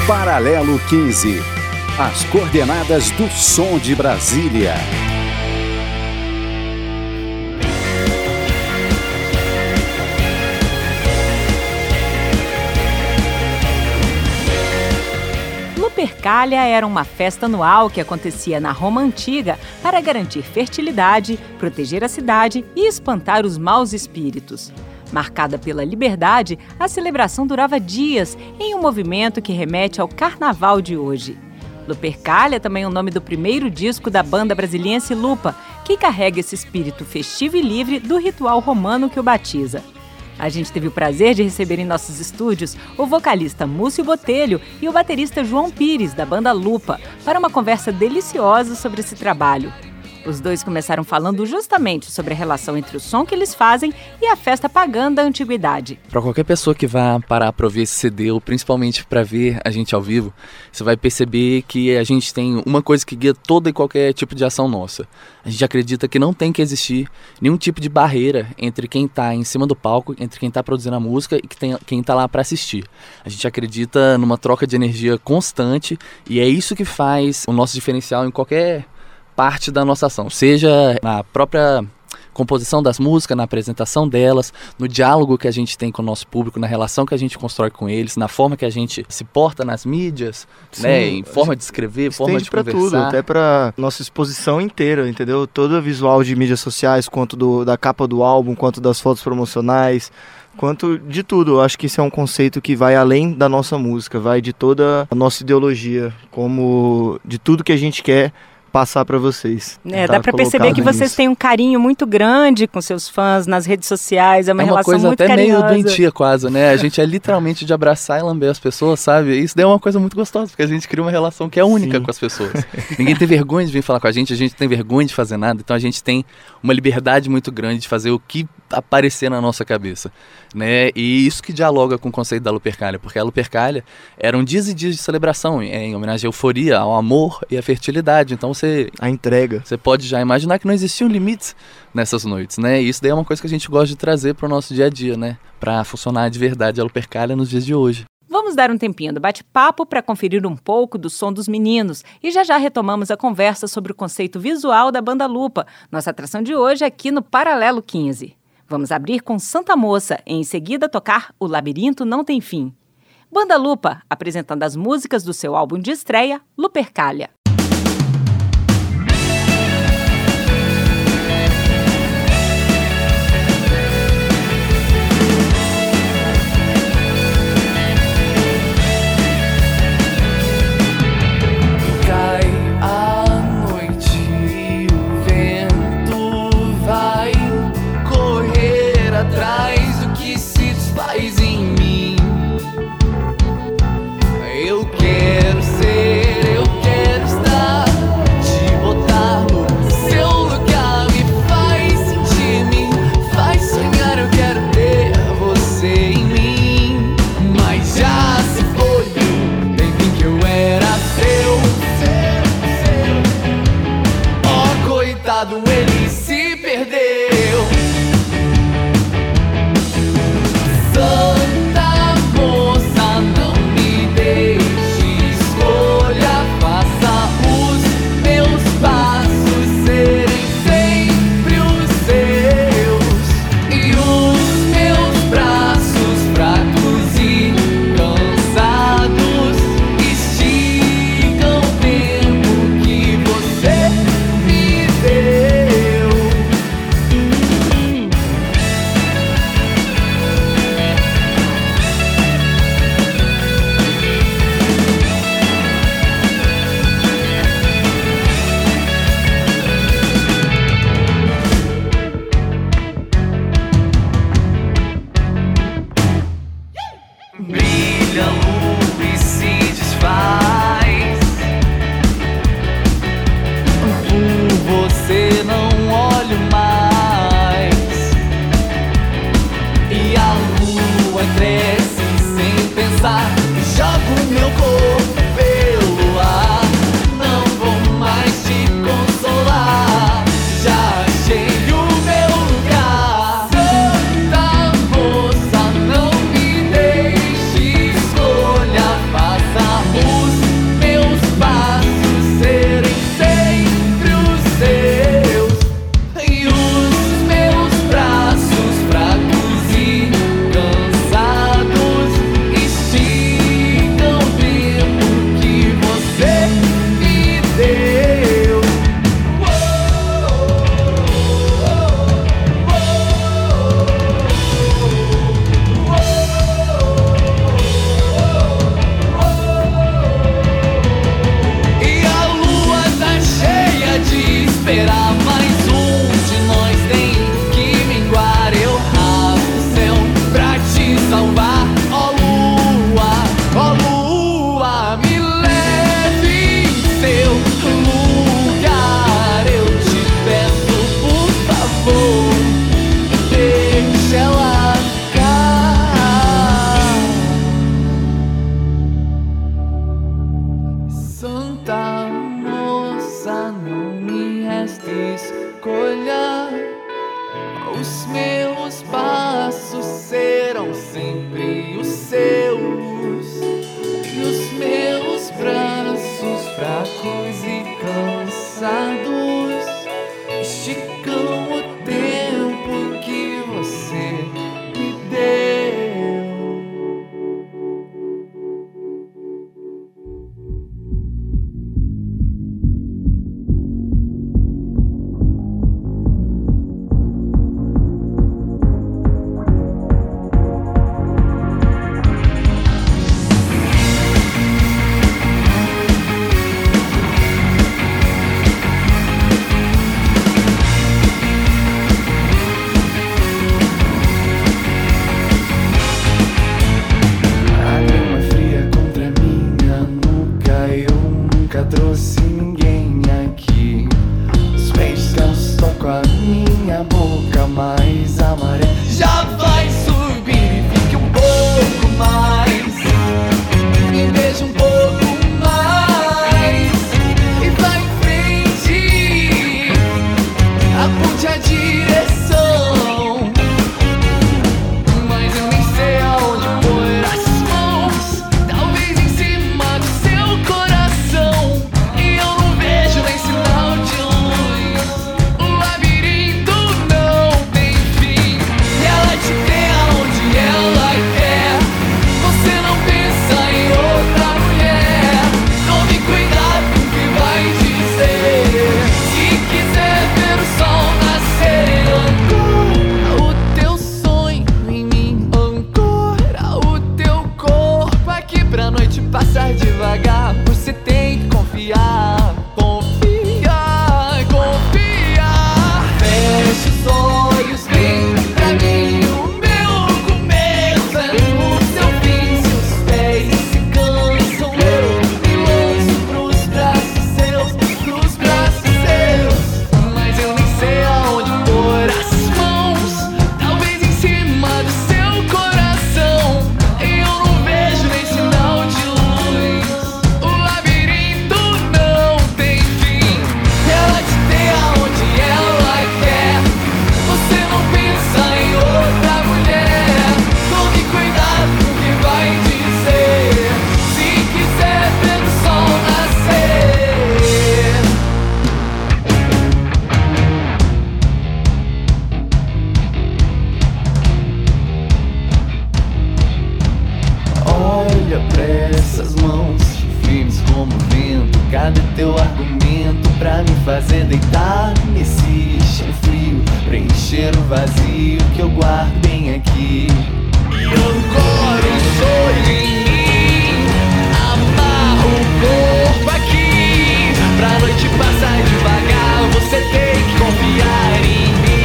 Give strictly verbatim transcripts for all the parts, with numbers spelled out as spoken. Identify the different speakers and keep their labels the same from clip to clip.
Speaker 1: Paralelo quinze. As coordenadas do som de Brasília.
Speaker 2: Lupercalia era uma festa anual que acontecia na Roma Antiga para garantir fertilidade, proteger a cidade e espantar os maus espíritos. Marcada pela liberdade, a celebração durava dias em um movimento que remete ao carnaval de hoje. Lupercalia também é o nome do primeiro disco da banda brasiliense Lupa, que carrega esse espírito festivo e livre do ritual romano que o batiza. A gente teve o prazer de receber em nossos estúdios o vocalista Múcio Botelho e o baterista João Pires, da banda Lupa, para uma conversa deliciosa sobre esse trabalho. Os dois começaram falando justamente sobre a relação entre o som que eles fazem e a festa pagã da antiguidade.
Speaker 3: Para qualquer pessoa que vá parar para ouvir esse C D, ou principalmente para ver a gente ao vivo, você vai perceber que a gente tem uma coisa que guia toda e qualquer tipo de ação nossa. A gente acredita que não tem que existir nenhum tipo de barreira entre quem está em cima do palco, entre quem está produzindo a música e quem está lá para assistir. A gente acredita numa troca de energia constante e é isso que faz o nosso diferencial em qualquer parte da nossa ação, seja na própria composição das músicas, na apresentação delas, no diálogo que a gente tem com o nosso público, na relação que a gente constrói com eles, na forma que a gente se porta nas mídias, sim, né, em forma de escrever, forma de
Speaker 4: pra
Speaker 3: conversar.
Speaker 4: Tudo, até para nossa exposição inteira, entendeu? Todo o visual de mídias sociais, quanto do, da capa do álbum, quanto das fotos promocionais, quanto de tudo. Eu acho que isso é um conceito que vai além da nossa música, vai de toda a nossa ideologia, como de tudo que a gente quer passar para vocês.
Speaker 2: É, dá para perceber que vocês têm um carinho muito grande com seus fãs nas redes sociais, é uma, é uma relação
Speaker 3: coisa
Speaker 2: muito
Speaker 3: até
Speaker 2: carinhosa.
Speaker 3: Meio doentia quase, né? A gente é literalmente de abraçar e lamber as pessoas, sabe? Isso daí é uma coisa muito gostosa, porque a gente cria uma relação que é única, sim, com as pessoas. Ninguém tem vergonha de vir falar com a gente, a gente tem vergonha de fazer nada, então a gente tem uma liberdade muito grande de fazer o que aparecer na nossa cabeça, né? E isso que dialoga com o conceito da Lupercalia, porque a Lupercalia eram dias e dias de celebração, em homenagem à euforia, ao amor e à fertilidade. Então você...
Speaker 4: a entrega.
Speaker 3: Você pode já imaginar que não existiam limites nessas noites, né? E isso daí é uma coisa que a gente gosta de trazer para o nosso dia a dia, né? Para funcionar de verdade a Lupercalia nos dias de hoje.
Speaker 2: Vamos dar um tempinho do bate-papo para conferir um pouco do som dos meninos e já já retomamos a conversa sobre o conceito visual da banda Lupa, nossa atração de hoje aqui no Paralelo quinze. Vamos abrir com Santa Moça e em seguida tocar O Labirinto Não Tem Fim. Banda Lupa, apresentando as músicas do seu álbum de estreia, Lupercalia.
Speaker 5: Ele se perdeu. Santa moça, não me deixe escolha, faça os meus passos serem sempre os seus e os meus braços fracos e cansados esticam o tempo que você me deu. Brilha a luz e se desfaz. Por você não olho mais. E a lua cresce sem pensar. Jogo meu corpo pelo ar. Não vou mais te consolar. Já achei o meu lugar. Santa moça, não me deixe escolha. sempre os seus e os meus braços fracos e cansados esticam o tempo que você me deu. Trouxe ninguém aqui. Os beijos cansam com a minha boca mais amarela. Já vai subir e fique um pouco mais. Me beija um pouco mais. E vai em frente, aponte a direção. Mas eu nem sei aonde pôr as mãos. Talvez em cima do seu coração. Passar devagar, você tem que confiar, confiar, confiar. Feche os olhos, vem pra mim. O meu começo é no seu fim. Seus pés se cansam, eu me lanço pros braços seus, pros braços seus. Mas eu nem sei aonde pôr as mãos. Talvez em cima do seu coração. Eu não vejo nem sinal de luz. Olha pra essas mãos, firmes como o vento. Cadê teu argumento pra me fazer deitar nesse chão frio? Preencher o vazio que eu guardo bem aqui. E agora um sonho em mim, amarra o corpo aqui. Pra noite passar devagar, você tem que confiar em mim.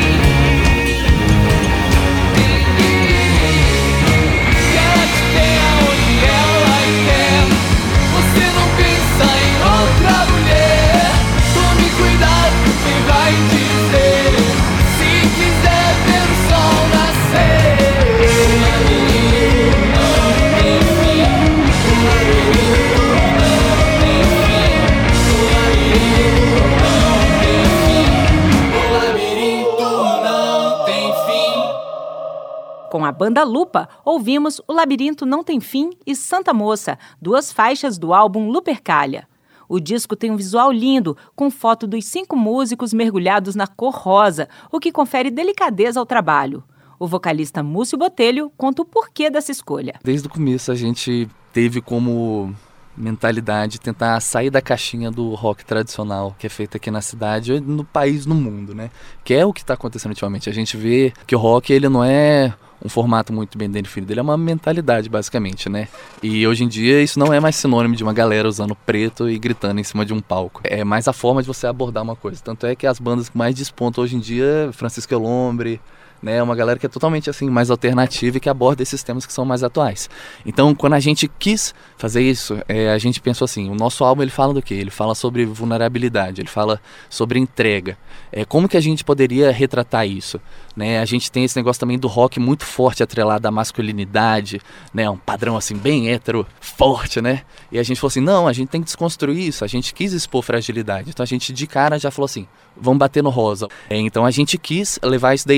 Speaker 2: Com a banda Lupa, ouvimos O Labirinto Não Tem Fim e Santa Moça, duas faixas do álbum Lupercalia. O disco tem um visual lindo, com foto dos cinco músicos mergulhados na cor rosa, o que confere delicadeza ao trabalho. O vocalista Múcio Botelho conta o porquê dessa escolha.
Speaker 3: Desde o começo a gente teve como mentalidade tentar sair da caixinha do rock tradicional que é feito aqui na cidade, no país, no mundo, né? Que é o que está acontecendo ultimamente. A gente vê que o rock ele não é um formato muito bem definido, ele é uma mentalidade basicamente, né? E hoje em dia isso não é mais sinônimo de uma galera usando preto e gritando em cima de um palco. É mais a forma de você abordar uma coisa. Tanto é que as bandas que mais despontam hoje em dia, Francisco Elombre, né, uma galera que é totalmente assim, mais alternativa e que aborda esses temas que são mais atuais. Então, quando a gente quis fazer isso, é, a gente pensou assim, o nosso álbum ele fala do quê? Ele fala sobre vulnerabilidade, ele fala sobre entrega. É, como que a gente poderia retratar isso? Né, a gente tem esse negócio também do rock muito forte, atrelado à masculinidade, né, um padrão assim bem hétero, forte, né? E a gente falou assim, não, a gente tem que desconstruir isso, a gente quis expor fragilidade. Então a gente de cara já falou assim, vamos bater no rosa. É, então a gente quis levar isso daí direto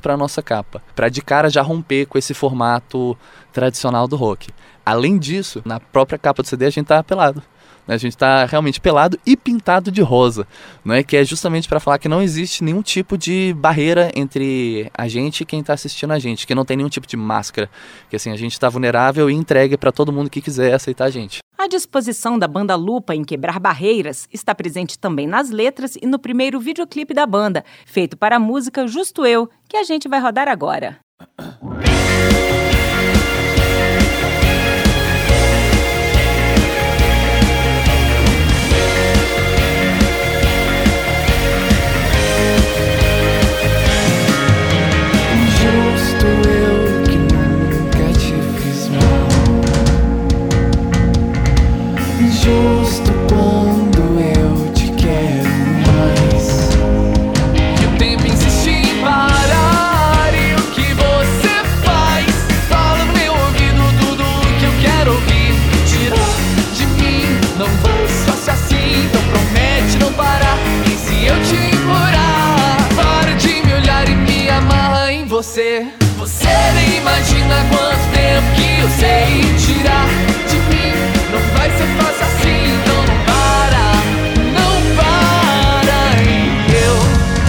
Speaker 3: para nossa capa, para de cara já romper com esse formato tradicional do rock. Além disso, na própria capa do C D a gente tá pelado. A gente está realmente pelado e pintado de rosa, né? Que é justamente para falar que não existe nenhum tipo de barreira entre a gente e quem está assistindo a gente, que não tem nenhum tipo de máscara, que assim, a gente está vulnerável e entregue para todo mundo que quiser aceitar a gente.
Speaker 2: A disposição da banda Lupa em quebrar barreiras está presente também nas letras e no primeiro videoclipe da banda, feito para a música Justo Eu, que a gente vai rodar agora.
Speaker 5: Justo quando eu te quero mais. E o tempo insiste em parar. E o que você faz? Fala no meu ouvido tudo o que eu quero ouvir. Tirar de mim não vai ser fácil assim. Então promete não parar. E se eu te implorar, para de me olhar e me amarra em você. Você nem imagina quanto tempo que eu sei tirar de mim. Não vai ser fácil assim, então não para, não para. E eu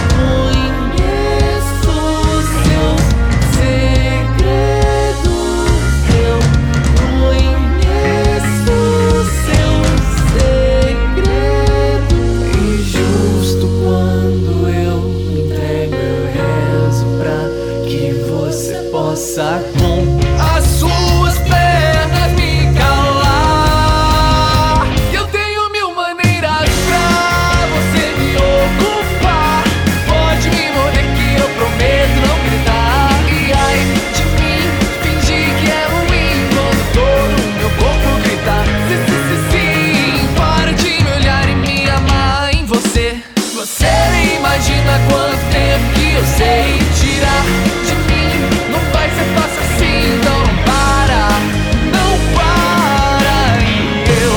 Speaker 5: conheço os seus segredos. Eu conheço os seus segredos. E justo quando eu me entrego, eu rezo pra que você possa com as suas pernas me calar. Eu tenho mil maneiras pra você me ocupar. Pode me morder que eu prometo não gritar. E ai de mim, fingir que é ruim quando todo o meu corpo gritar. Sim, sim, sim, sim. Para de me olhar e me amar em você. Você nem imagina quanto tempo que eu sei tirar de mim. Não vai ser fácil assim, então não para, não para. E eu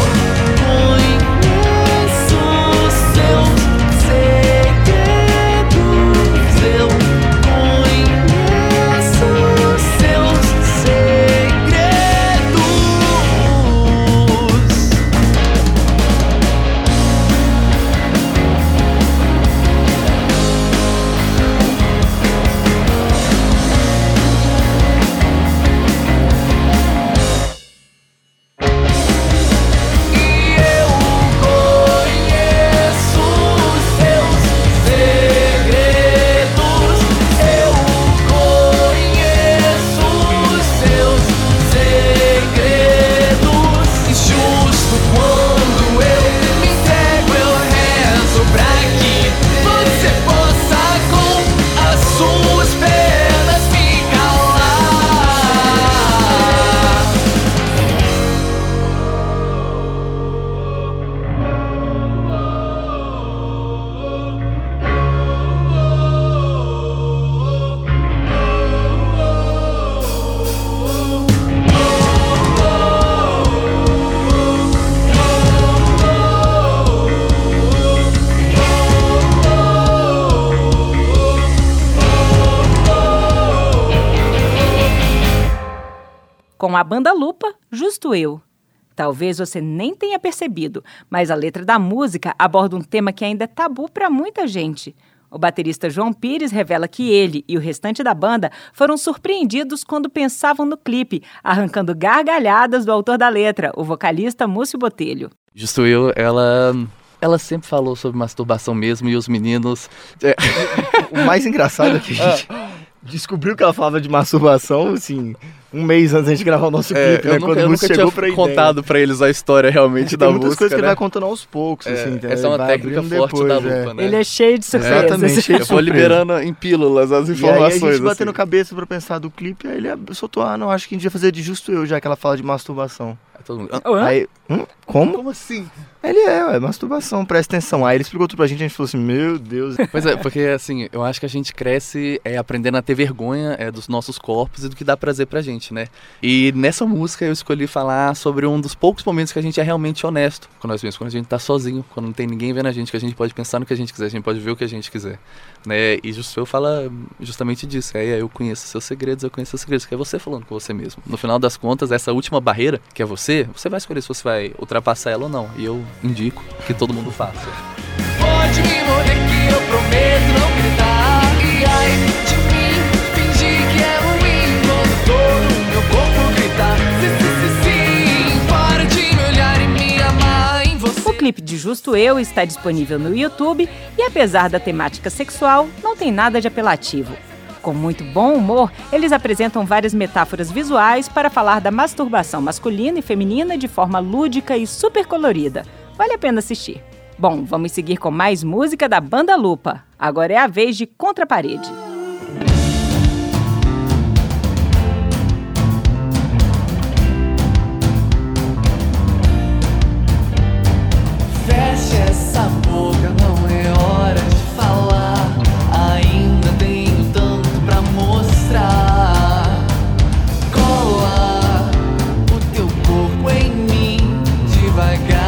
Speaker 5: conheço os seus segredos. Eu conheço os seus segredos. E eu conheço os seus segredos. Eu conheço os seus segredos. E justo quando eu me entrego, eu rezo pra que você possa com as suas pernas me calar.
Speaker 2: Com a banda Lupa, Justo Eu. Talvez você nem tenha percebido, mas a letra da música aborda um tema que ainda é tabu para muita gente. O baterista João Pires revela que ele e o restante da banda foram surpreendidos quando pensavam no clipe, arrancando gargalhadas do autor da letra, o vocalista Múcio Botelho.
Speaker 3: Justo Eu, ela... Ela sempre falou sobre masturbação mesmo e os meninos... É...
Speaker 4: O mais engraçado é que a gente descobriu que ela falava de masturbação, assim, um mês antes da gente gravar o nosso
Speaker 3: É,
Speaker 4: clipe,
Speaker 3: eu
Speaker 4: né?
Speaker 3: nunca,
Speaker 4: Quando
Speaker 3: eu
Speaker 4: o
Speaker 3: nunca
Speaker 4: Múcio
Speaker 3: tinha
Speaker 4: chegou pra
Speaker 3: contado pra eles a história realmente da
Speaker 4: Tem muitas
Speaker 3: música,
Speaker 4: coisas que ele
Speaker 3: né?
Speaker 4: vai contando aos poucos,
Speaker 3: É,
Speaker 4: assim.
Speaker 3: essa é uma
Speaker 4: vai
Speaker 3: técnica
Speaker 4: abrindo
Speaker 3: forte da
Speaker 4: depois,
Speaker 3: Lupa,
Speaker 4: é.
Speaker 3: né?
Speaker 2: Ele é cheio de surpresas.
Speaker 4: Exatamente, cheio de
Speaker 3: Eu vou
Speaker 4: surpresa.
Speaker 3: liberando em pílulas as
Speaker 4: E aí a
Speaker 3: informações.
Speaker 4: gente batendo
Speaker 3: assim.
Speaker 4: cabeça pra pensar do clipe, aí ele soltou, ah, não, acho que a gente ia fazer de Justo Eu, já que ela fala de masturbação.
Speaker 3: Aí todo mundo, "Ah,
Speaker 2: Hã?
Speaker 4: Aí, hum, como?
Speaker 3: como assim?
Speaker 4: Ele é, é masturbação, presta atenção. Aí ele explicou tudo pra gente, a gente falou assim, meu Deus.
Speaker 3: Pois é, porque assim, eu acho que a gente cresce é, aprendendo a ter vergonha é, dos nossos corpos e do que dá prazer pra gente. gente, né? E nessa música eu escolhi falar sobre um dos poucos momentos que a gente é realmente honesto com nós mesmos, quando a gente tá sozinho, quando não tem ninguém vendo a gente, que a gente pode pensar no que a gente quiser, a gente pode ver o que a gente quiser, né? E Justo Eu fala justamente disso, é, eu conheço seus segredos, eu conheço seus segredos, que é você falando com você mesmo. No final das contas, essa última barreira, que é você, você vai escolher se você vai ultrapassar ela ou não, e eu indico que todo mundo faça.
Speaker 5: Pode me morder que eu prometo não gritar. E ai de mim, fingir que é ruim quando todo o meu corpo gritar. Sim, sim, sim, sim, para de me olhar e me amar em você.
Speaker 2: O clipe de Justo Eu está disponível no YouTube e, apesar da temática sexual, não tem nada de apelativo. Com muito bom humor, eles apresentam várias metáforas visuais para falar da masturbação masculina e feminina de forma lúdica e super colorida. Vale a pena assistir. Bom, vamos seguir com mais música da Banda Lupa. Agora é a vez de Contra a Parede.
Speaker 5: Feche essa boca, não é hora de falar. Ainda tenho tanto pra mostrar. Cola o teu corpo em mim devagar.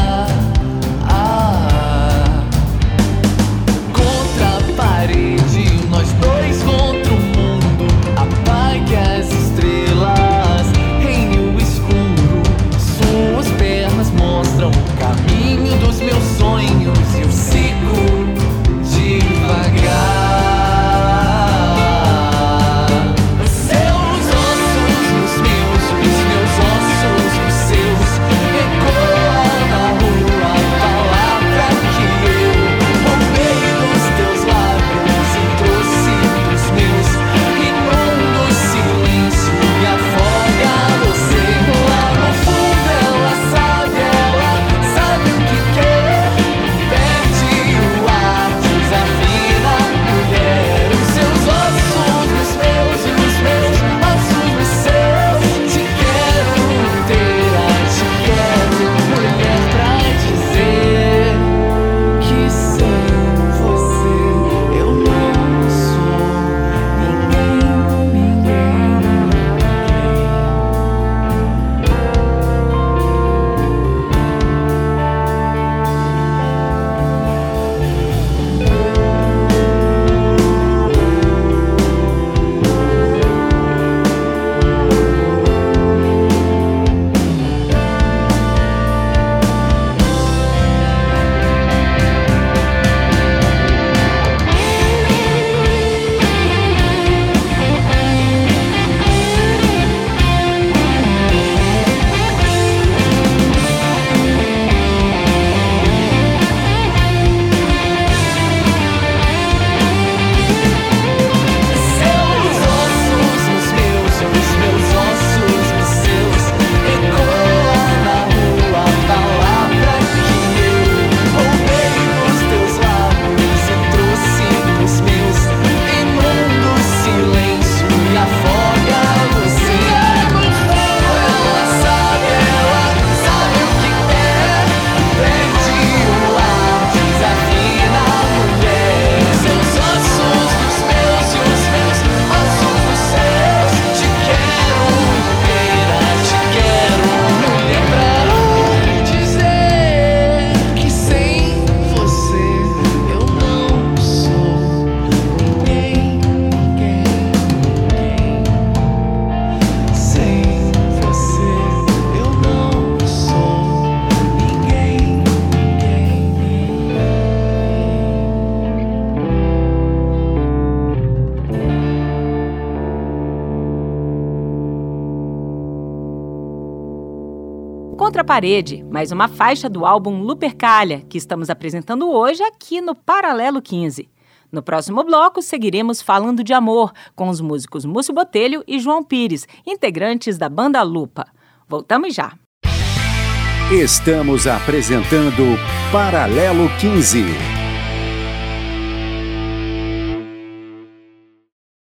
Speaker 2: Contra a Parede, mais uma faixa do álbum Lupercalia, que estamos apresentando hoje aqui no Paralelo quinze. No próximo bloco, seguiremos falando de amor com os músicos Múcio Botelho e João Pires, integrantes da Banda Lupa. Voltamos já.
Speaker 1: Estamos apresentando Paralelo quinze.